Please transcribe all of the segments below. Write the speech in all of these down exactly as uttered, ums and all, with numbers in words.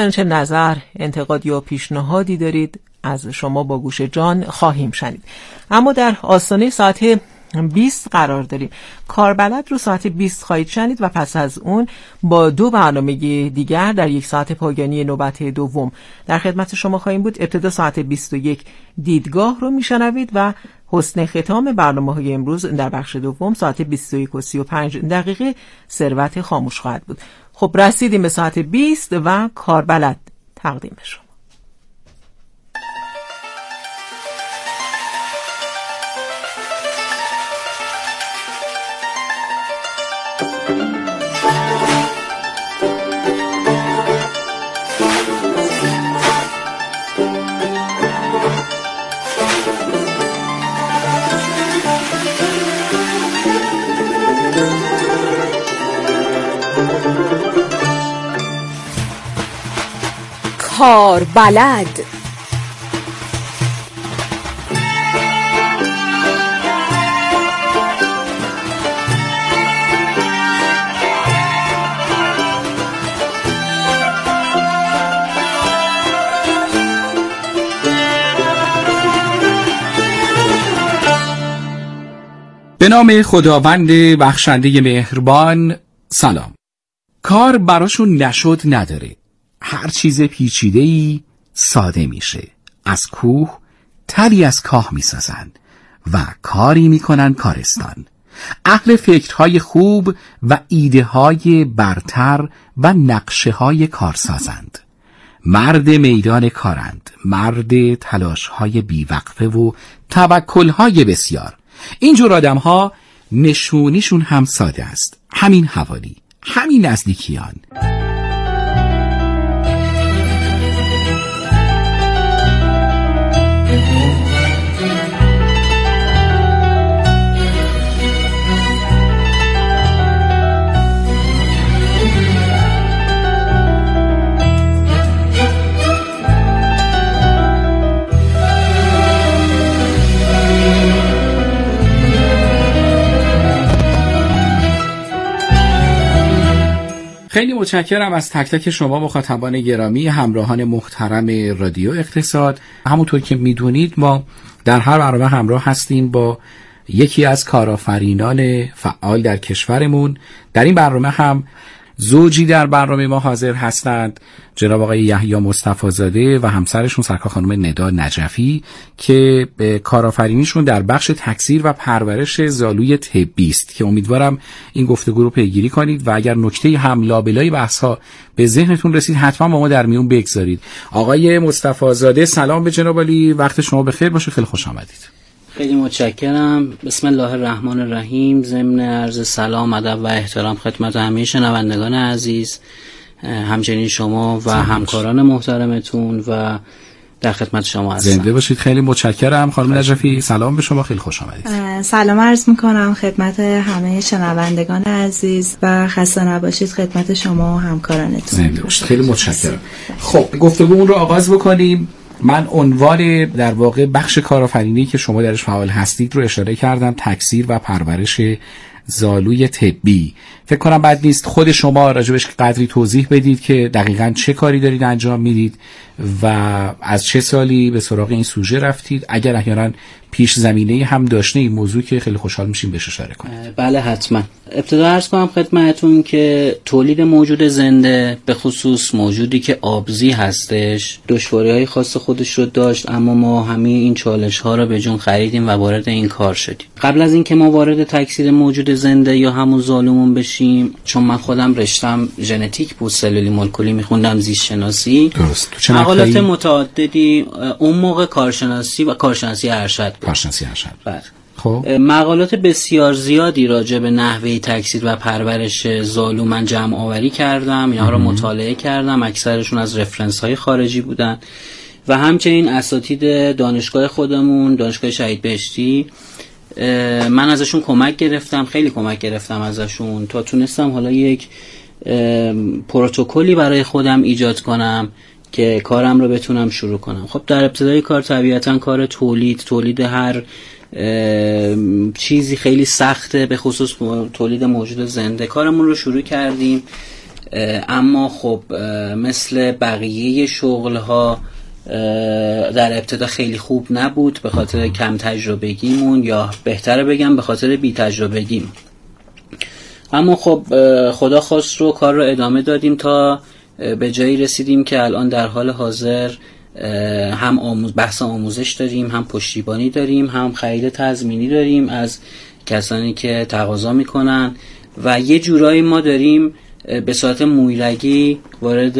در چه نظر، انتقاد یا پیشنهادی دارید از شما با گوش جان خواهیم شنید. اما در آستانه ساعت بیست قرار داریم. کاربلد رو ساعت بیست خواهید شنید و پس از اون با دو برنامه دیگر در یک ساعت پایانی نوبت دوم در خدمت شما خواهیم بود. ابتدا ساعت بیست و یک دیدگاه رو میشنوید و حسن ختام برنامه‌های امروز در بخش دوم ساعت بیست و یک و سی و پنج دقیقه ثروت خاموش خواهد بود. خب رسیدیم به ساعت بیست و کاربلد تقدیم شما. کاربلد. به نام خداوند بخشنده مهربان. سلام. کار براشون نشد نداره. هر چیز پیچیده‌ای ساده میشه. از کوه تلی از کاه میسازن و کاری میکنن کارستان. اهل فکرهای خوب و ایده های برتر و نقشه های کارسازند. مرد میدان کارند. مرد تلاش های بیوقفه و توکل های بسیار. اینجور آدم ها نشونیشون هم ساده است. همین حوالی، همین نزدیکیان. خیلی متشکرم از تک تک شما مخاطبان گرامی، همراهان محترم رادیو اقتصاد. همونطور که میدونید ما در هر برنامه همراه هستیم با یکی از کارآفرینان فعال در کشورمون. در این برنامه هم زوجی در برنامه ما حاضر هستند، جناب آقای یحیی مصطفی زاده و همسرشون سرکار خانم ندا نجفی که به کارآفرینیشون در بخش تکثیر و پرورش زالوی طبی است که امیدوارم این گفتگو رو پیگیری کنید و اگر نکته هم لابلای بحث‌ها به ذهنتون رسید حتما با ما در میون بگذارید. آقای مصطفی زاده سلام به جناب عالی، وقت شما بخیر باشه، خیلی خوش آمدید. خیلی متشکرم. بسم الله الرحمن الرحیم. ضمن عرض سلام، ادب و احترام خدمت همه شنوندگان عزیز، همچنین شما و همکاران محترمتون و در خدمت شما هستم. زنده باشید. خیلی متشکرم خانم نجفی. سلام به شما، خیلی خوش آمدید. سلام عرض میکنم خدمت همه شنوندگان عزیز و خسته نباشید خدمت شما و همکارانتون. زنده باشید. خیلی متشکرم. خب گفتگومون رو آغاز بکنیم. من عنوان در واقع بخش کارآفرینی که شما درش فعال هستید رو اشاره کردم، تکثیر و پرورش زالوی طبی. فکر کنم بد نیست خود شما راجبش قدری توضیح بدید که دقیقاً چه کاری دارید انجام میدید و از چه سالی به سراغ این سوژه رفتید، اگر احیانا پیش زمینه هم داشته این موضوع که خیلی خوشحال میشیم بهش اشاره کنید. بله حتما. ابتدا عرض کنم خدمتتون که تولید موجود زنده، به خصوص موجودی که آبزی هستش، دشواری‌های خاص خودش رو داشت، اما ما همه این چالش‌ها رو به جون خریدیم و وارد این کار شدیم. قبل از اینکه ما وارد تکثیر موجود زنده یا همون زالومون بشیم، چون من خودم رشتم ژنتیک بود، سلولی مولکولی میخوندم، زیست شناسی، درست، مقالات متعددی اون موقع کارشناسی و کارشناسی ارشد بود. کارشناسی ارشد. بله. خب مقالات بسیار زیادی راجع به نحوه تکثیر و پرورش زالو من جمع آوری کردم، اینها رو مطالعه کردم، اکثرشون از رفرنس های خارجی بودن و همچنین اساتید دانشگاه خودمون، دانشگاه شهید بهشتی، من ازشون کمک گرفتم، خیلی کمک گرفتم ازشون تا تونستم حالا یک پروتکلی برای خودم ایجاد کنم که کارم رو بتونم شروع کنم. خب در ابتدای کار طبیعتاً کار تولید تولید هر چیزی خیلی سخته، به خصوص تولید موجود زنده. کارمون رو شروع کردیم، اما خب مثل بقیه شغل‌ها در ابتدا خیلی خوب نبود به خاطر کم تجربگیمون، یا بهتره بگم به خاطر بی تجربگیم. اما خب خدا خواست رو کار رو ادامه دادیم تا به جایی رسیدیم که الان در حال حاضر هم آموز بحث آموزش داریم، هم پشتیبانی داریم، هم خرید تضمینی داریم از کسانی که تقاضا میکنن و یه جورایی ما داریم به صورت مویرگی وارد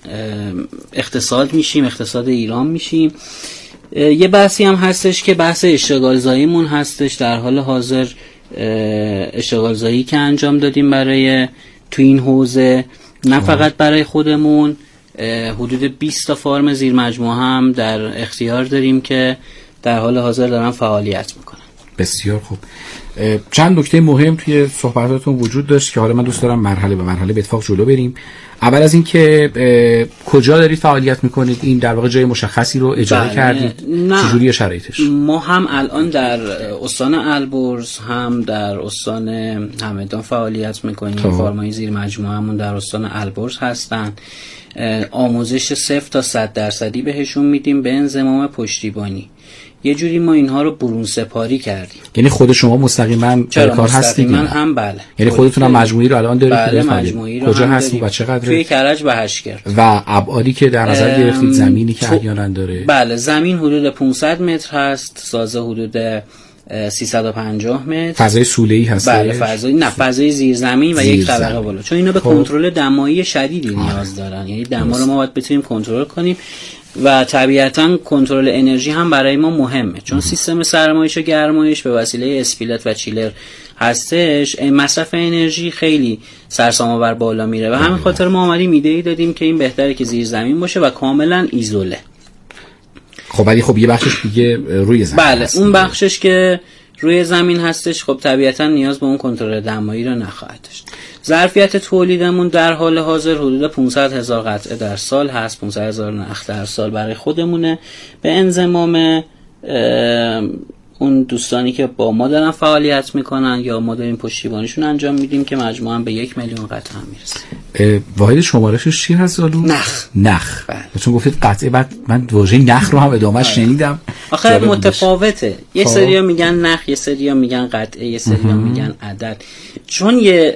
اقتصاد میشیم، اقتصاد ایران میشیم. یه بحثی هم هستش که بحث اشتغال زاییمون هستش. در حال حاضر اشتغال زایی که انجام دادیم برای تو این حوزه، نه فقط برای خودمون، حدود بیست تا فارم زیر مجموعه هم در اختیار داریم که در حال حاضر دارن فعالیت میکنن. بسیار خوب. چند نکته مهم توی صحبتاتون وجود داشت که حالا من دوست دارم مرحله به مرحله به اتفاق جلو بریم. اول از این که کجا دارید فعالیت میکنید؟ این در واقع جای مشخصی رو اجاره بله. کردید؟ چجوریه شرایطش؟ ما هم الان در استان البرز هم در استان همدان فعالیت میکنیم. فارمای زیر مجموعه همون در استان البرز هستن. آموزش صفر تا صد درصدی بهشون میدیم به انضمام پشتیبانی. یه جوری ما اینها رو برون سپاری کردیم. یعنی خود شما مستقیما در کار هستید؟ من هم بله. یعنی خودتون هم مجموعی رو الان دارید؟ بله مجموعی رو. کجا هستید و چقدر؟ توی کرج و هشتگرد. و ابعادی که در نظر گرفتید، زمینی که احیانا داره؟ بله زمین حدود پانصد متر هست، سازه حدود سیصد و پنجاه متر. فضای سوله‌ای هست؟ بله فضای نه فضای زیر زمین و زیر یک طبقه بالا، چون اینا به کنترل دمایی شدیدی نیاز دارن. یعنی دما رو ما باید بتونیم کنترل کنیم و طبیعتاً کنترل انرژی هم برای ما مهمه، چون سیستم سرمایش و گرمایش به وسیله اسپیلت و چیلر هستش. مصرف انرژی خیلی سرسام‌آور بالا میره و همین خاطر ما اومدیم ایده‌ای دادیم که این بهتره که زیر زمین باشه و کاملاً ایزوله. خب ولی خب یه بخشش دیگه روی زمین بله هست. اون بخشش که روی زمین هستش خب طبیعتاً نیاز به اون کنترل دمایی رو نخواهد داشت. ظرفیت تولیدمون در حال حاضر حدود پانصد هزار قطعه در سال هست. پانصد هزار نخ در سال برای خودمونه به انضمام اون دوستانی که با ما دارن فعالیت میکنن یا ما داریم پشتیبانیشون انجام میدیم که مجموعاً به یک میلیون قطعه هم میرسه. واحد شمارشش چی هست زالو؟ نخ. نخ. بله. چون گفتید قطعه، بعد من واژه نخ رو هم ادامه شنیدم. آخه متفاوته. یه سریا میگن نخ، یه سریا میگن قطعه، یه سریا میگن عدد. چون یه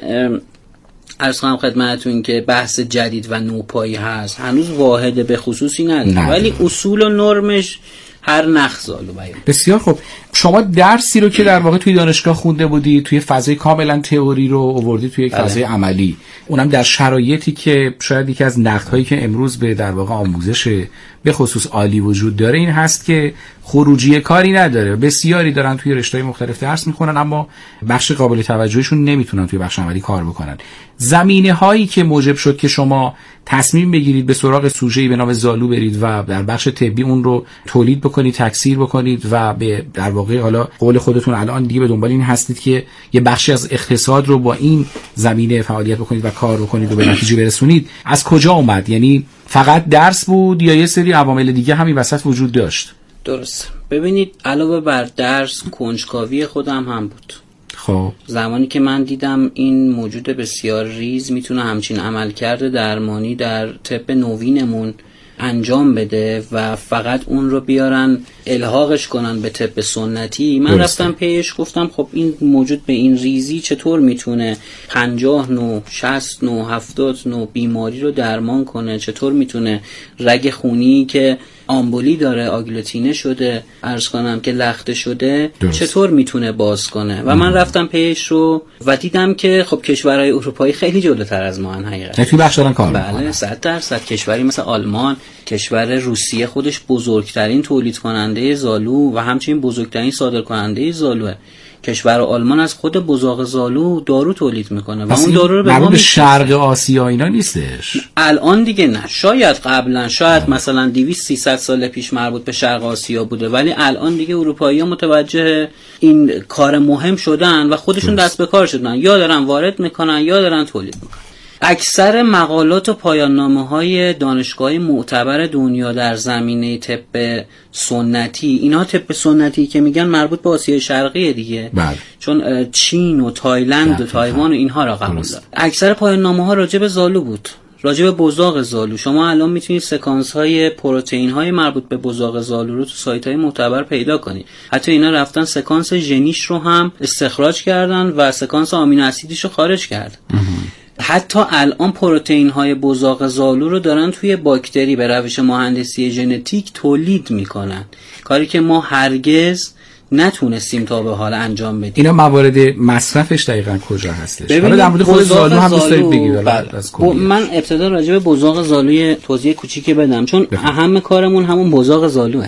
عرض کنم خدمتتون که بحث جدید و نوپایی هست، هنوز واحد به خصوصی نداره، ولی اصول و نرمش هر نخ زالو بیان. بسیار خوب. شما درسی رو که در واقع توی دانشگاه خونده بودی، توی فضای کاملا تئوری رو آوردی توی یک فضای عملی، اونم در شرایطی که شاید یکی از نقدهایی که امروز به در واقع آموزش به خصوص عالی وجود داره این هست که خروجی کاری نداره. بسیاری دارن توی رشته‌های مختلف درس میخونن اما بخش قابل توجهشون نمیتونن توی بخش عملی کار بکنن. زمینه هایی که موجب شد که شما تصمیم بگیرید به سراغ سوژه‌ای به نام زالو برید و در بخش طبی اون رو تولید بکنید، تکثیر بکنید و به در واقع حالا قول خودتون الان دیگه به دنبال این هستید که یه بخشی از اقتصاد رو با این زمینه فعالیت بکنید و کار بکنید و به نتیجه برسونید، از کجا اومد؟ یعنی فقط درس بود یا یه سری عوامل دیگه همین وسط وجود داشت؟ درست. ببینید علاوه بر درس کنجکاوی خودم هم بود. خب زمانی که من دیدم این موجود بسیار ریز میتونه همچین عملکرد درمانی در طب نوینمون انجام بده و فقط اون رو بیارن الحاقش کنن به طب سنتی، من درسته. رفتم پیش گفتم خب این موجود به این ریزی چطور میتونه پنجاه نوع، شصت نوع، هفتاد نوع بیماری رو درمان کنه، چطور میتونه رگ خونی که آمبولی داره، آگلوتینه شده، عرض کنم که لخته شده، درست. چطور میتونه باز کنه و من رفتم پیش رو و دیدم که خب کشورهای اروپایی خیلی جلوتر از ما ان حقیقتا. نفی بخش دارن کار میکنن. بله صد درصد. کشوری مثل آلمان، کشور روسیه خودش بزرگترین تولید کننده زالو و همچنین بزرگترین صادر کننده زالوه. کشور آلمان از خود بزاق زالو دارو تولید میکنه و اون دارو رو به ما شرق آسیا اینا نیستش الان دیگه. نه شاید قبلا شاید آه. مثلا دویست سیصد سال پیش مربوط به شرق آسیا بوده، ولی الان دیگه اروپایی‌ها متوجه این کار مهم شدن و خودشون دست به کار شدن، یا دارن وارد میکنن یا دارن تولید میکنن. اکثر مقالات و پایان‌نامه‌های دانشگاه‌های معتبر دنیا در زمینه طب سنتی، اینا طب سنتی که میگن مربوط به آسیای شرقی دیگه، بله. چون چین و تایلند و تایوان و اینها را قبول داره. اکثر پایان‌نامه‌ها راجع به زالو بود، راجع به بزاق زالو. شما الان میتونید سکانس های پروتئین های مربوط به بزاق زالو رو تو سایت های معتبر پیدا کنید. حتی اینا رفتن سکانس ژنیش رو هم استخراج کردن و سکانس آمینو اسیدیش رو خارج کردن. حتی الان پروتئین های بزاق زالو رو دارن توی باکتری به روش مهندسی ژنتیک تولید میکنن، کاری که ما هرگز نتونستیم تا به حال انجام بدیم. اینا موارد مصرفش دقیقاً کجا هستش؟ حالا در مورد خود زالو هم دوست دارید بگید. من ابتدا راجع به بزاق زالوی توضیح کوچیکی بدم، چون بفهم. اهم کارمون همون بزاق زالوه.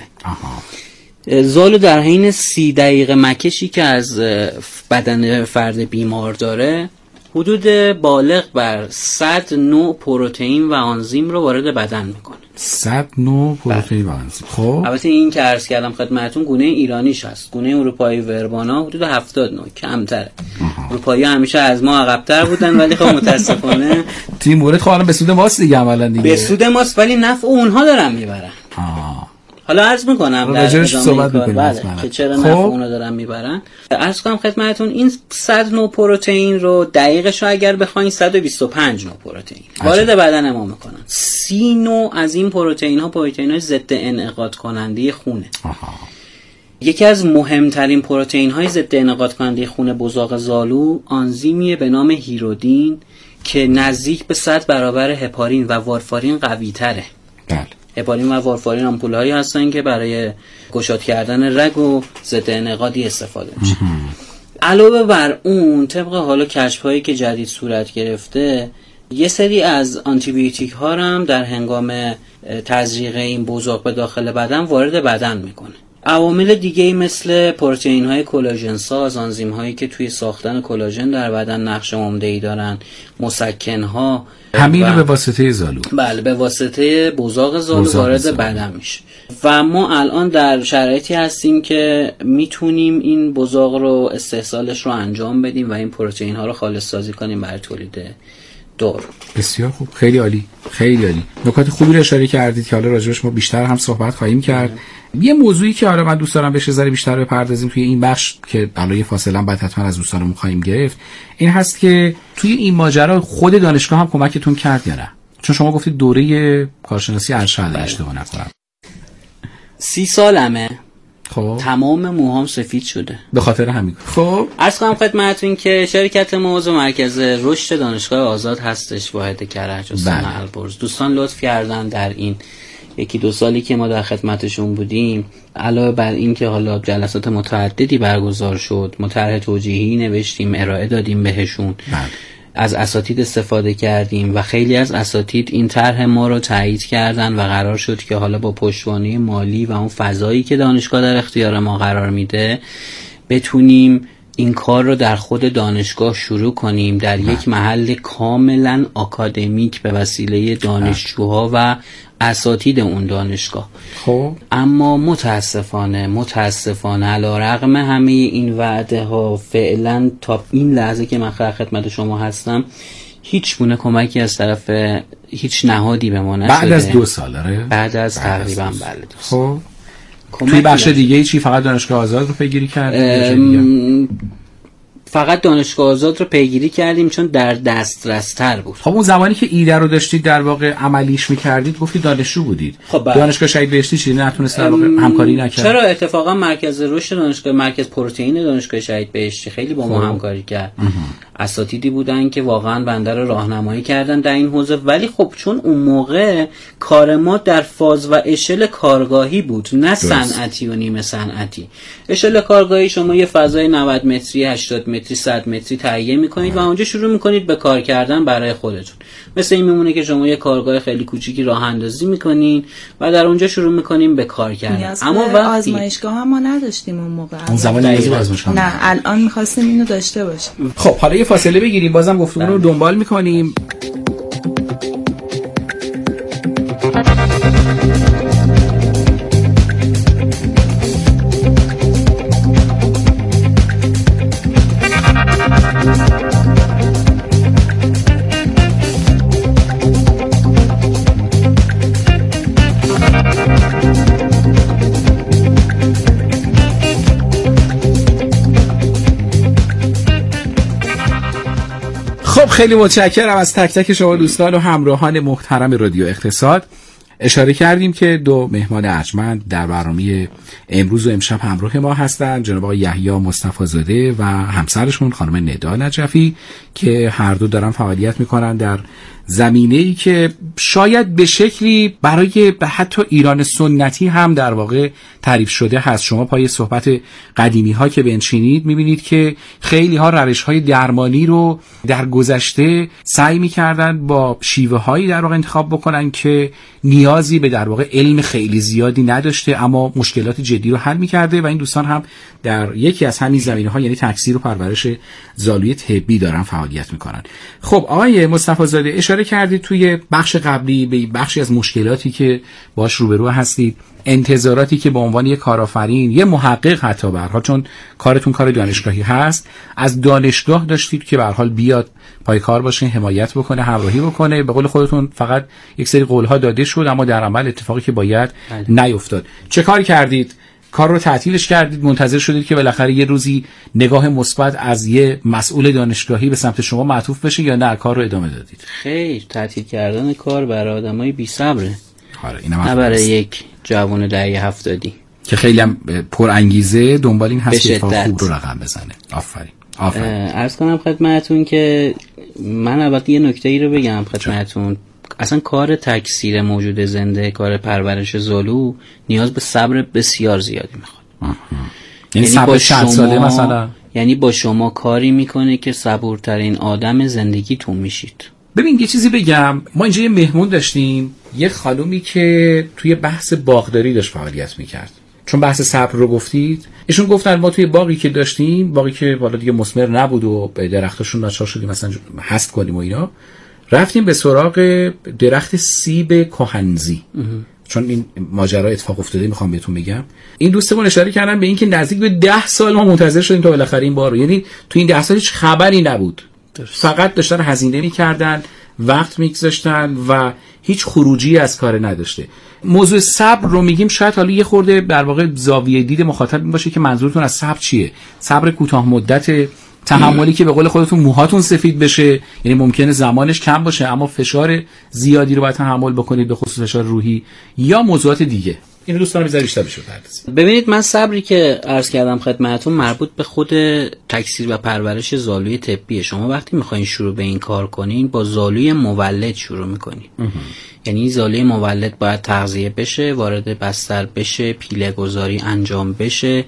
آها. زالو در حین سی دقیقه مکشی که از بدن فرد بیمار داره، حدود بالغ بر صد نوع پروتئین و آنزیم رو وارد بدن میکنه. صد نوع پروتئین و آنزیم. خب البته این که عرض کردم خدمتتون گونه ایرانیش هست، گونه اروپایی وربانا حدود هفتاد نوع، کمتره. اروپایی همیشه از ما عقب‌تر بودن، ولی خب متاسفانه تیم مورد خب الان به سود ماست دیگه، عملاً دیگه به سود ماست، ولی نفع اونها دارن میبرن. آه. حالا عرض میکنم در راجعش صحبت میکنیم بله که چرا نفع اونا دارن میبرن. عرض کنم خدمتتون این صد نوع پروتئین رو دقیقش رو اگر بخواین صد و بیست و پنج نوع پروتئین وارد بدن ما میکنن. سی نوع از این پروتئین ها پروتئین های ضد انعقاد کننده خونه. آها. یکی از مهمترین پروتئین های ضد انعقاد کننده خون بزاق زالو آنزیمیه به نام هیرودین که نزدیک به صد برابر هپارین و وارفارین قوی تره. بله. هپارین و وارفارین آمپول‌هایی هستن که برای گشاد کردن رگ و ضد انعقادی استفاده میشه. علاوه بر اون طبق حالا کشف‌هایی که جدید صورت گرفته، یه سری از آنتیبیوتیک ها هم در هنگام تزریق این بزاق به داخل بدن وارد بدن میکنه. عوامل دیگه‌ای مثل پروتئین های کلاژن ساز، آنزیم هایی که توی ساختن کلاژن در بدن نقش عمده‌ای دارن، مسکن ها، همین به واسطه زالو. بله به واسطه بزاق زالو وارد زالو. بدن میشه و ما الان در شرایطی هستیم که میتونیم این بزاق رو استحصالش رو انجام بدیم و این پروتئین ها رو خالص سازی کنیم برای تولید دارو. بسیار خوب، خیلی عالی، خیلی عالی. نکات خوبی رو اشاره کردید که حالا راجعش ما بیشتر هم صحبت خواهیم کرد. یه موضوعی که حالا من دوست دارم بهش ذره بیشتر بپردازیم توی این بخش که حالا یه فاصله بعد حتما از دوستانمون خواهیم گرفت، این هست که توی این ماجرا خود دانشگاه هم کمکتون کرد یا نه؟ چون شما گفتید دوره کارشناسی ارشد اشتباه نکنم. سی سالمه. خب تمام موهام سفید شده به خاطر همین. خب عرض کنم خدمتتون که شرکت ما عضو مرکز رشد دانشگاه آزاد هستش، واحد کرج استان البرز. دوستان لطف کردن در این یکی دو سالی که ما در خدمتشون بودیم، علاوه بر این که حالا جلسات متعددی برگزار شد، ما طرح توجیهی نوشتیم ارائه دادیم بهشون، بله. از اساتید استفاده کردیم و خیلی از اساتید این طرح ما رو تایید کردن و قرار شد که حالا با پشتوانه مالی و اون فضایی که دانشگاه در اختیار ما قرار میده بتونیم این کار رو در خود دانشگاه شروع کنیم در یک محل کاملا آکادمیک به وسیله دانشجوها و اساتید اون دانشگاه. خب اما متاسفانه متاسفانه علیرغم همه این وعده ها فعلا تا این لحظه که من خدمت شما هستم هیچ گونه کمکی از طرف هیچ نهادی به ما نشده. بعد از دو سال آره بعد از تقریبا بله دو سال. خب توی بخش دیگه چی فقط دانشگاه آزاد رو پیگیری کردیم؟ فقط دانشگاه آزاد رو پیگیری کردیم چون در دسترس تر بود. خب اون زمانی که ایده رو داشتید در واقع عملیش می‌کردید گفتید دانشجو بودید. خب دانشگاه شهید بهشتی چی نتونست در واقع همکاری نکرد؟ چرا اتفاقا مرکز رشد دانشگاه مرکز پروتئین دانشگاه شهید بهشتی خیلی با ما همکاری کرد. اساتیدی بودن که واقعا بنده رو راهنمایی کردن در این حوزه، ولی خب چون اون موقع کار ما در فاز و اشل کارگاهی بود نه صنعتی و نیمه صنعتی. اشل کارگاهی شما یه فضای نود متری، هشتاد متری، صد متری تهیه میکنید و اونجا شروع میکنید به کار کردن برای خودتون. مثل این میمونه که شما یه کارگاه خیلی کوچیکی راه اندازی میکنین و در اونجا شروع میکنین به کار کردن. اما وقتی آزمایشگاه هم ما نداشتیم اون موقع. اون زمان آزمایشگاه نه الان می‌خواستیم اینو داشته باشیم. خب حالا یه فاصله بگیریم، بازم گفتگو رو دنبال میکنیم. خیلی متشکرم از تک تک شما دوستان و همراهان محترم رادیو اقتصاد. اشاره کردیم که دو مهمان ارجمند در برنامه امروز و امشب همراه ما هستند، جناب آقای یحیی مصطفی زاده و همسرشون خانم ندا نجفی که هر دو دارن فعالیت میکنن در زمینه‌ای که شاید به شکلی برای حتی ایران سنتی هم در واقع تعریف شده هست. شما پای صحبت قدیمی ها که بنشینید میبینید که خیلی ها روش های درمانی رو در گذشته سعی میکردن با شیوه هایی در واقع انتخاب بکنن که نیازی به در واقع علم خیلی زیادی نداشته اما مشکلات جدی رو حل میکرده و این دوستان هم در یکی از همین زمینه ها یعنی تکثیر و پرورش زالوی طبی دارن فعالیت میکنن. خب آقای مصطفی زاده اشاره کردید توی بخش قبلی به بخشی از مشکلاتی که باش روبرو هستید، انتظاراتی که به عنوان یک کارآفرین، یه محقق حتی به هر حال چون کارتون کار دانشگاهی هست، از دانشگاه داشتید که به هر حال بیاد پای کار باشه، حمایت بکنه، همراهی بکنه. به قول خودتون فقط یک سری قول‌ها داده شد اما در عمل اتفاقی که باید نیفتاد. چه کار کردید؟ کار رو تعطیلش کردید، منتظر شدید که بالاخره یه روزی نگاه مثبت از یه مسئول دانشگاهی به سمت شما معطوف بشه یا نه کار رو ادامه دادید؟ خیر، تعطیل کردن کار برای آدمای بی‌صبره. آره اینم نه برای یک جوان دهه هفتادی که خیلی هم پر انگیزه دنبال این هست که خوب رو رقم بزنه. آفرین. آفرین. عرض کنم خدمتتون که من البته یه نکته ای رو بگم خدمتتون. اصلا کار تکثیر موجود زنده، کار پرورش زالو نیاز به صبر بسیار زیادی میخواد. یعنی صبر چند ساله مثلا؟ یعنی با شما کاری میکنه که صبورترین آدم زندگیتون میشید. ببین یه چیزی بگم، ما اینجا یه مهمون داشتیم، یه خانومی که توی بحث باغداری داشت فعالیت میکرد. چون بحث صبر رو گفتید، ایشون گفتن ما توی باغی که داشتیم، باغی که والا دیگه مثمر نبود و درختاشون ناچار شدیم مثلا حذف کنیم و اینا، رفتیم به سراغ درخت سیب کهنزی. چون این ماجرا اتفاق افتاده میخوام بهتون بگم. این دوستمون اشاره کردن به این که نزدیک به ده سال ما منتظر شدیم تا بالاخره این بار رو، یعنی تو این ده سال هیچ خبری نبود. درست. فقط داشتن هزینه میکردن، وقت میگذاشتن و هیچ خروجی از کار نداشته. موضوع صبر رو میگیم، شاید حالا یه خورده در واقع زاویه دید مخاطب این باشه که منظورتون از صبر چیه؟ صبر کوتاه مدت، تحملی که به قول خودتون موهاتون سفید بشه، یعنی ممکنه زمانش کم باشه اما فشار زیادی رو باید تحمل بکنید، به خصوص فشار روحی، یا موضوعات دیگه؟ این دوستان بیشتر بیشتر بشه بپردازید. ببینید من صبری که عرض کردم خدمتتون مربوط به خود تکثیر و پرورش زالوی طبیه. شما وقتی میخواین شروع به این کار کنین با زالوی مولد شروع میکنین. یعنی زالوی مولد باید تغذیه بشه، وارد بستر بشه، پیله گذاری انجام بشه.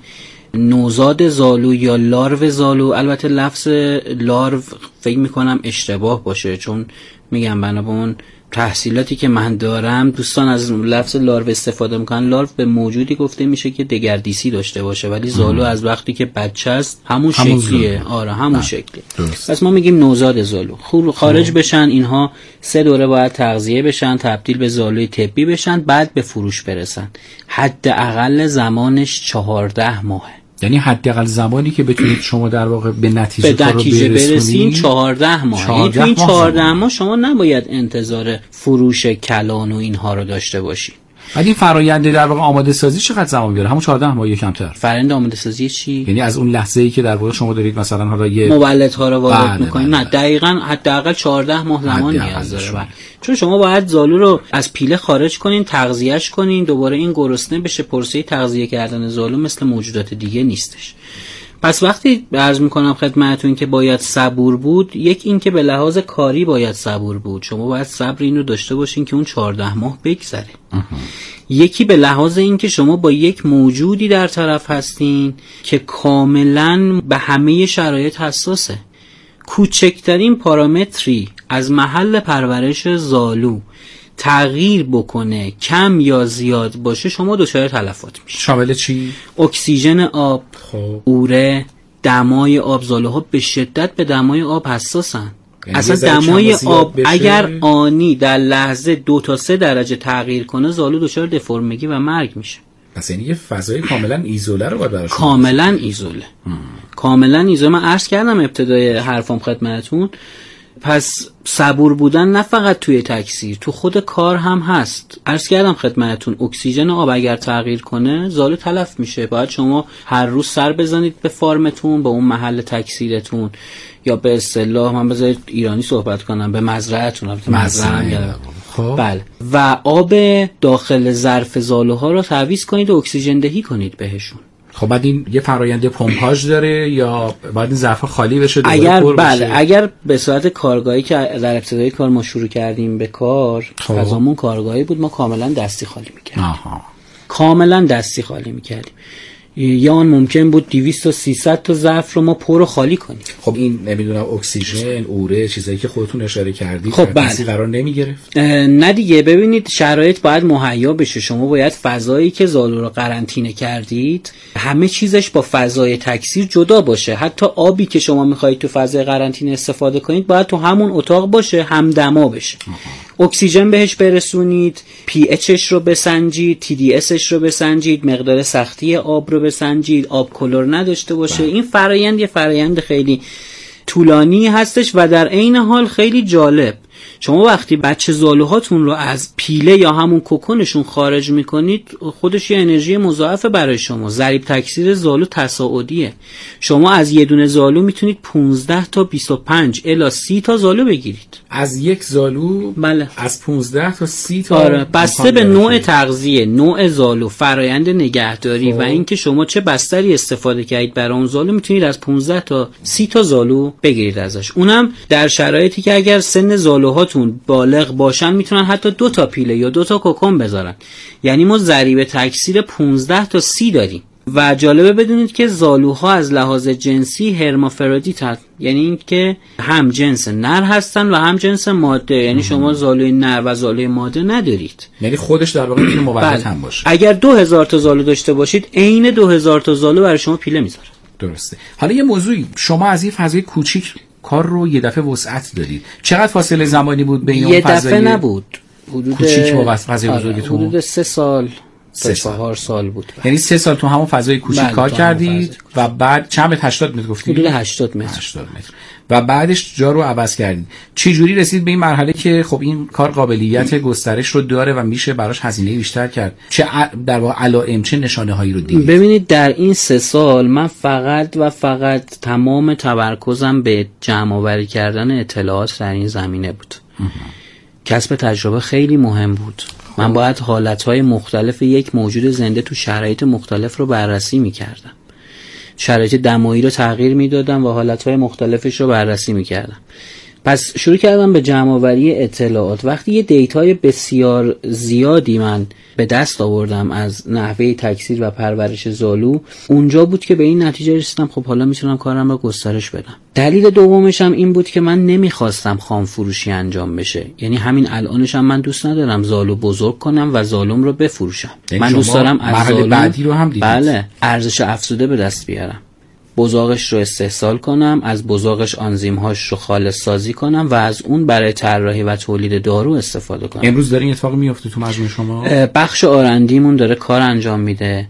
نوزاد زالو یا لارو زالو، البته لفظ لارو فکر میکنم اشتباه باشه چون میگم بنابراین تحصیلاتی که من دارم دوستان از لفظ لارو استفاده میکنن. لارو به موجودی گفته میشه که دگردیسی داشته باشه، ولی زالو از وقتی که بچه است همون, همون شکلیه. آره همون شکلیه. پس ما میگیم نوزاد زالو خارج بشن، اینها سه دوره باید تغذیه بشن، تبدیل به زالوی طبی بشن، بعد به فروش برسن. حداقل زمانش چهارده ماهه. یعنی حداقل زمانی که بتونید شما در واقع به نتیجه, به نتیجه برسین چهارده ماه. یعنی تو این چهارده ماه شما نباید انتظار فروش کلان و اینها رو داشته باشی. ولی این فرآیند در واقع آماده سازی چقدر زمان میبره؟ همون چهارده ماه یا کمتر؟ فرآیند آماده سازی چی؟ یعنی از اون لحظه‌ای که در واقع شما دارید مثلا حالا یه مولدها رو وارد می‌کنید، نه دقیقاً حداقل چهارده ماه زمان نیاز داره. چون شما باید زالو رو از پیله خارج کنین، تغذیهش کنین، دوباره این گرسنه بشه. پروسه تغذیه کردن زالو مثل موجودات دیگه نیستش. پس وقتی عرض میکنم خدمتتون که باید صبور بود، یک این که به لحاظ کاری باید صبور بود، شما باید صبر اینو داشته باشین که اون چهارده ماه بگذره. یکی به لحاظ این که شما با یک موجودی در طرف هستین که کاملا به همه شرایط حساسه. کوچکترین پارامتری از محل پرورش زالو تغییر بکنه، کم یا زیاد باشه، شما دچار تلفات میشید. شامل چی؟ اکسیژن آب، خوب. اوره، دمای آب. زالوها به شدت به دمای آب حساسن. اصلا دمای آب اگر آنی در لحظه دو تا سه درجه تغییر کنه، زالو دچار دفرمگی و مرگ میشه. پس یعنی یه فضای کاملا ایزوله رو باید براش کاملا ایزوله. کاملا ایزوله. من عرض کردم ابتدای حرفم خدمتتون. پس صبور بودن نه فقط توی تکثیر، تو خود کار هم هست. عرض کردم خدمتتون اکسیژن آب اگر تغییر کنه زالو تلف میشه. باید شما هر روز سر بزنید به فارمتون، به اون محل تکثیرتون، یا به اصطلاح من بذارید ایرانی صحبت کنم، به مزرعه‌تون. مزرعه خب بله. و آب داخل ظرف زالوها رو تعویض کنید و اکسیژن دهی کنید بهشون. خب بعد این یه فرآیند پمپاژ داره یا بعد این ظرفا خالی بشه؟ اگر بله بشه؟ اگر به صورت کارگاهی که در ابتدای کار ما شروع کردیم به کار، فضامون کارگاهی بود، ما کاملا دستی خالی می‌کردیم. آها. کاملا دستی خالی می‌کردیم. یا آن ممکن بود دویست تا سیصد تا ظرف رو ما پر و خالی کنیم. خب این نمیدونم اکسیژن، اوره، چیزایی که خودتون اشاره کردید خب بله. قرار نمیگرفت؟ نه دیگه، ببینید شرایط باید مهیا بشه. شما باید فضایی که زالو رو قرنطینه کردید همه چیزش با فضای تکثیر جدا باشه. حتی آبی که شما میخواهید تو فضای قرنطینه استفاده کنید باید تو همون اتاق باشه، همدما بشه. اکسیژن بهش برسونید، پی اچش رو بسنجید، تی دی اسش رو بسنجید، مقدار سختی آب رو بسنجید، آب کلر نداشته باشه. این فرآیند یه فرآیند خیلی طولانی هستش و در عین حال خیلی جالب. شما وقتی بچه زالوهاتون رو از پیله یا همون کوکونشون خارج میکنید، خودش یه انرژی مضاعفه برای شما. ضریب تکثیر زالو تصاعدیه. شما از یه دونه زالو میتونید پانزده تا بیست و پنج الی سی تا زالو بگیرید. از یک زالو؟ بله. از پانزده تا سی تا؟ آره، بسته به نوع تغذیه، نوع زالو، فرایند نگهداری و اینکه شما چه بستری استفاده کردید برای اون زالو، میتونید از پانزده تا سی تا زالو بگیرید ازش. اونم در شرایطی که اگر سن زالوهاتون بالغ باشن میتونن حتی دو تا پیله یا دو تا کوکون بذارن. یعنی ما ضریب تکثیر پانزده تا سی داریم. و جالبه بدونید که زالوها از لحاظ جنسی هرمافرودیت هست، یعنی این که هم جنس نر هستن و هم جنس ماده. یعنی شما زالوی نر و زالوی ماده ندارید، یعنی خودش در واقع میتونه موحد هم باشه. اگر دو هزار تا زالو داشته باشید عین دو هزار تا زالو برای شما پیله میذاره. درسته. حالا یه موضوعی، شما از این فضای کوچیک کار رو یه دفعه وسعت دادید، چقدر فاصله زمانی بود بین اون فضای یه دفعه نبود، حدود کوچیک و فضای بزرگتون؟ حدود سه سال سه چهار سال بود. یعنی سه سال تو همون فضای کوچیک بله کار کردید و بعد چند متر؟ هشتاد متر گفتید؟ حدود هشتاد متر. هشتاد متر. و بعدش جا رو عوض کردید. چه جوری رسید به این مرحله که خب این کار قابلیت گسترش رو داره و میشه براش هزینه بیشتر کرد؟ چه در واقع علائم، چه نشانه هایی رو دیدید؟ ببینید در این سه سال من فقط و فقط تمام تمرکزم به جمع آوری کردن اطلاعات در این زمینه بود. کسب تجربه خیلی مهم بود. من باید حالتهای مختلف یک موجود زنده تو شرایط مختلف رو بررسی میکردم. شرایط دمایی رو تغییر میدادم و حالتهای مختلفش رو بررسی میکردم. پس شروع کردم به جمع‌آوری اطلاعات. وقتی یه دیتای بسیار زیادی من به دست آوردم از نحوه تکثیر و پرورش زالو، اونجا بود که به این نتیجه رسیدم خب حالا میتونم کارم رو گسترش بدم. دلیل دومش هم این بود که من نمیخواستم خام فروشی انجام بشه. یعنی همین الانش هم من دوست ندارم زالو بزرگ کنم و زالوم رو بفروشم. من دوست دارم از زالو بعدی رو هم دیدید. بله، ارزش افزوده به دست بیارم. بزاقش رو استحصال کنم، از بزاقش آنزیم‌هاش رو خالص سازی کنم و از اون برای طراحی و تولید دارو استفاده کنم. امروز داره این اتفاق میفته تو مجموعه شما؟ بخش آرندیمون داره کار انجام میده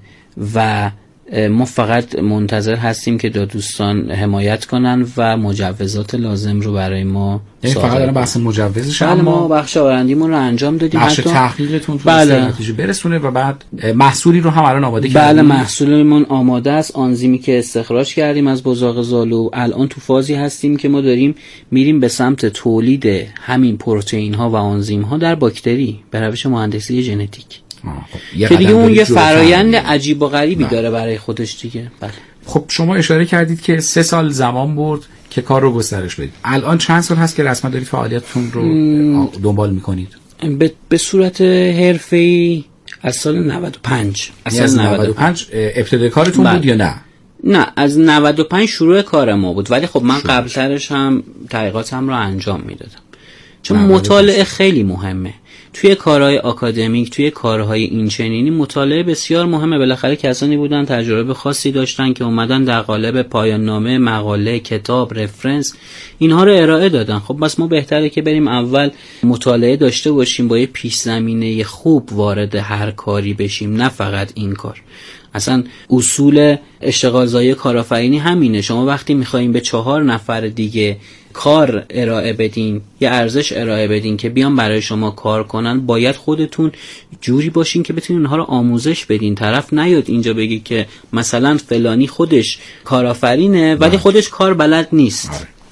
و ما فقط منتظر هستیم که دو دوستان حمایت کنن و مجوزات لازم رو برای ما صادر کنن. فقط دارن بحث مجوزش، اما ما بخش آرندیمون رو انجام دادیم. بخش تحقیقتون تو بله. نتیجه برسونه و بعد محصولی رو هم الان آماده کردیم. بله، محصولمون آماده است. آنزیمی که استخراج کردیم از بزاق زالو، الان تو فازی هستیم که ما داریم میریم به سمت تولید همین پروتئین ها و آنزیم ها در باکتری به روش مهندسی ژنتیک. که دیگه اون یه فرایند عجیب و غریبی نه. داره برای خودش دیگه. بله. خب شما اشاره کردید که سه سال زمان برد که کار رو گسترش بدید. الان چند سال هست که رسما دارید فعالیتتون رو م... دنبال میکنید؟ به, به صورت حرفه‌ای از سال نود و پنج. از سال نود و پنج ابتدای کارتون بله. بود یا نه؟ نه، از نود و پنج شروع کار ما بود، ولی خب من قبلترش هم تحقیقاتم رو انجام میدادم. چون مطالعه خیلی مهمه. توی کارهای آکادمیک، توی کارهای اینچنینی مطالعه بسیار مهمه. بالاخره کسانی بودن تجربه خاصی داشتن که اومدن در قالب پایان نامه، مقاله، کتاب، رفرنس اینها رو ارائه دادن. خب بس ما بهتره که بریم اول مطالعه داشته باشیم، با یه پیش زمینه خوب وارد هر کاری بشیم، نه فقط این کار. اصلا اصول اشتغالزایی کارآفرینی همینه. شما وقتی میخواین به چهار نفر دیگه کار ارائه بدین، یه ارزش ارائه بدین که بیان برای شما کار کنن، باید خودتون جوری باشین که بتونین اونها رو آموزش بدین. طرف نیاد اینجا بگی که مثلا فلانی خودش کارآفرینه ولی خودش کار بلد نیست.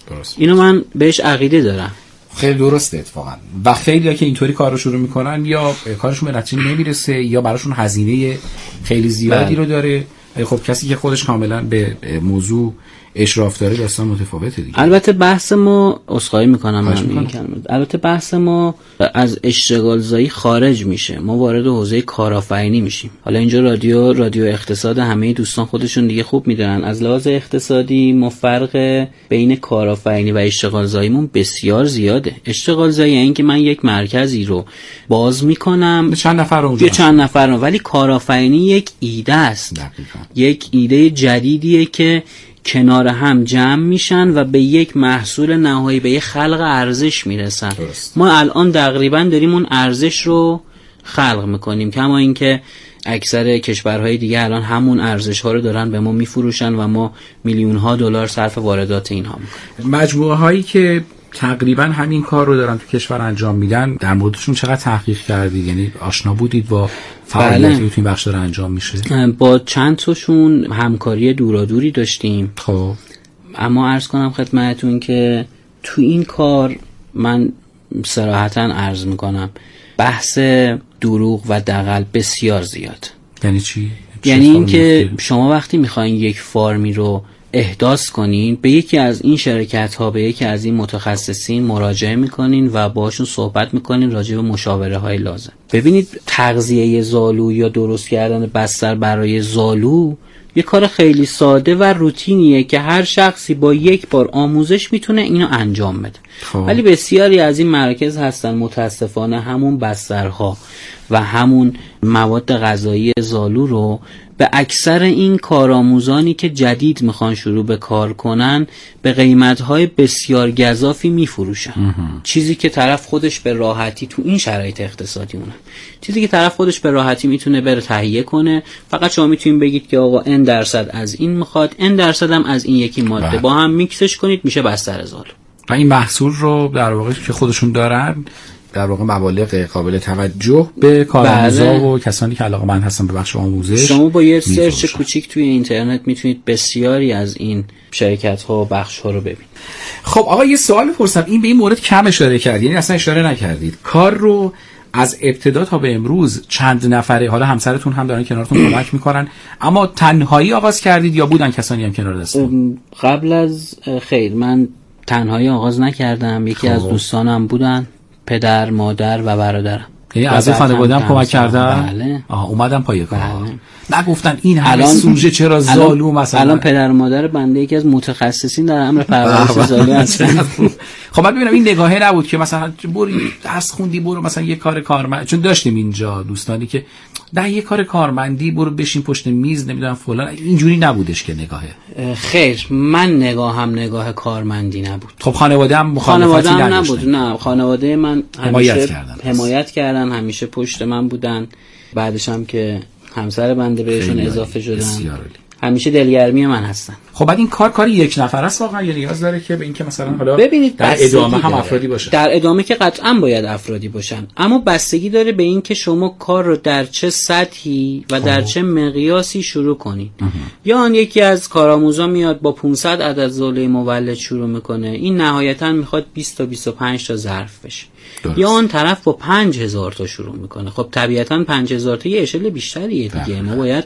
درست. اینو من بهش عقیده دارم. خیلی درسته اتفاقا. و خیلی‌ها که اینطوری کار رو شروع میکنن یا کارشون به نتیجه نمیرسه یا براشون هزینه خیلی زیادی بله. رو داره. خب کسی که خودش کاملا به موضوع اشراف داره داستان متفاوته دیگه. البته بحث ما عذرخواهی میکنم من این کلمه. البته بحث ما از اشتغال زایی خارج میشه، ما وارد حوزه کارآفرینی میشیم. حالا اینجا رادیو رادیو اقتصاد همه دوستان خودشون دیگه خوب میدونن از لحاظ اقتصادی ما فرق بین کارآفرینی و اشتغال زاییمون بسیار زیاده. اشتغال زایی یعنی که من یک مرکزی رو باز میکنم چند نفر رو اونجا چند نفر رو، ولی کارآفرینی یک ایده است. دقیقاً. یک ایده جدیدیه که کنار هم جمع میشن و به یک محصول نهایی، به یک خلق ارزش میرسن. درست. ما الان تقریبا داریم اون ارزش رو خلق میکنیم، کما اینکه اکثر کشورهای دیگه الان همون ارزش ها رو دارن به ما میفروشن و ما میلیون ها دلار صرف واردات اینها میکنیم. مجموعه هایی که تقریبا همین کار رو دارن تو کشور انجام میدن، در موردشون چقدر تحقیق کردید؟ یعنی آشنا بودید با فعالیتی که تو این بخش داره انجام میشه؟ با چند تاشون همکاری دورادوری داشتیم. خب اما عرض کنم خدمتتون که تو این کار من صراحتاً عرض میکنم بحث دروغ و دغل بسیار زیاد. یعنی چی؟ یعنی این که شما وقتی میخواین یک فارمی رو احداث کنین به یکی از این شرکت ها، به یکی از این متخصصین مراجعه میکنین و باشون صحبت میکنین راجع به مشاوره های لازم. ببینید تغذیه زالو یا درست کردن بستر برای زالو یه کار خیلی ساده و روتینیه که هر شخصی با یک بار آموزش میتونه اینو انجام بده. خب. ولی بسیاری از این مراکز هستن متاسفانه همون بسترها و همون مواد غذایی زالو رو به اکثر این کارآموزانی که جدید میخوان شروع به کار کنن به قیمت‌های بسیار گزافی میفروشن. چیزی که طرف خودش به راحتی تو این شرایط اقتصادی اونه چیزی که طرف خودش به راحتی میتونه بره تهیه کنه، فقط شما میتونید بگید که آقا n درصد از این میخواد، n درصد هم از این یکی ماده بله. با هم میکسش کنید میشه بستر زالو. و این محصول رو در واقع که خودشون دارن در واقع مبالغ قابل توجه به کارآموزا بله. و کسانی که علاقه‌مند هستن به بخش آموزش. شما با یه سرچ کوچیک توی اینترنت میتونید بسیاری از این شرکت‌ها و بخش‌ها رو ببینید. خب آقا یه سوال بپرسم، این به این مورد کم اشاره کردید، یعنی اصلا اشاره نکردید. کار رو از ابتدا تا به امروز چند نفره، حالا همسرتون هم دارن کنارتون کمک میکنن، اما تنهایی آغاز کردید یا بودن کسانی هم کنار دستتون؟ قبل از خیر من تنهایی آغاز نکردم، یکی خب. از دوستانم بودن، پدر، مادر و برادرم. یعنی از خانواده‌ام کمک کردن؟ بله. آها اومدن پای کار. بله. نگفتن این همه سوژه چرا زالو مثلا؟ الان پدر و مادر بنده یکی از متخصصین در امر پرورش زالو هستن. خب من ببینم این نگاهه نبود که مثلا برو درس خوندی برو مثلا یه کار کارمند، چون داشتیم اینجا دوستانی که نه یه کار کارمندی برو بشین پشت میز نمیدونم فلان، اینجوری نبودش که نگاهه. خیر من نگاهم نگاه کارمندی نبود. خب خانواده هم مخالفتی نبود؟ نه خانواده من حمایت کردن حمایت کردن همیشه پشت من بودن. بعدش هم که همسر بنده بهشون اضافه شدن همیشه دلگرمی من هستن. خب بعد این کار کاری یک نفر است واقعا، یا نیاز داره که به این که مثلا حالا ببینید در ادامه هم افرادی باشه؟ در ادامه که قطعا باید افرادی باشن، اما بستگی داره به این که شما کار رو در چه سطحی و در چه مقیاسی شروع کنید. یا آن یکی از کارآموزا میاد با پانصد عدد زالوی مولد شروع میکنه، این نهایتا میخواد بیست تا بیست و پنج تا ظرف بشه. درست. یا اون طرف با پنج هزار تا شروع میکنه. خب طبیعتا پنج هزار تا یه اشل بیشتریه دیگه. ما باید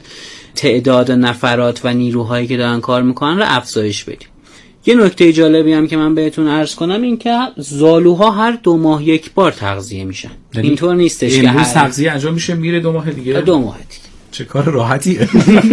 تعداد نفرات و نیروهایی که دارن کار میکنن رو افزایش بدیم. یه نکته جالبی هم که من بهتون عرض کنم این که زالوها هر دو ماه یک بار تغذیه میشن. اینطور نیستش که هر تغذیه انجام میشه میره دو ماه دیگه. دو ماه دیگه. چه کار راحتیه.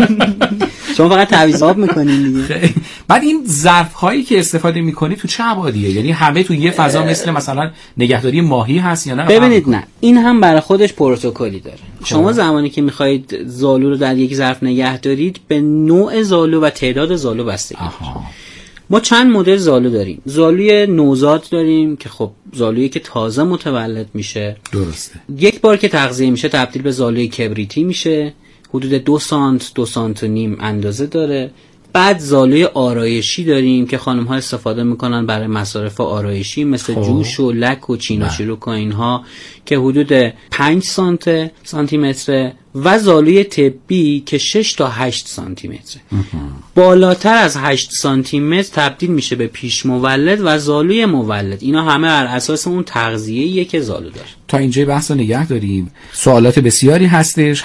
شما فقط تعویض آب میکنین دیگه. بعد این ظرف هایی که استفاده میکنی تو چه ابعادیه؟ یعنی همه تو یه فضا مثل مثلا نگهداری ماهی هست یا نه؟ ببینید نه، این هم برای خودش پروتکلی داره. شما زمانی که میخواید زالو رو در یک ظرف نگه دارید به نوع زالو و تعداد زالو بستگی داره. ما چند مدل زالو داریم. زالوی نوزاد داریم که خب زالویی که تازه متولد میشه. درسته. یک بار که تغذیه میشه تبدیل به زالوی کبریتی میشه. حدود دو سانت دو سانت و نیم اندازه داره بعد زالوی آرایشی داریم که خانم ها استفاده میکنن برای مصارف آرایشی مثل خواه. جوش و لک و چین و چروک و اینها که حدود پنج سانتی متر و زالوی طبی که شش تا هشت سانتی متر. بالاتر از هشت سانتی متر تبدیل میشه به پیش مولد و زالوی مولد. اینا همه بر اساس اون تغذیه‌ایه که زالو داره. تا اینجا بحث رو نگه داریم. سوالات بسیاری هستش.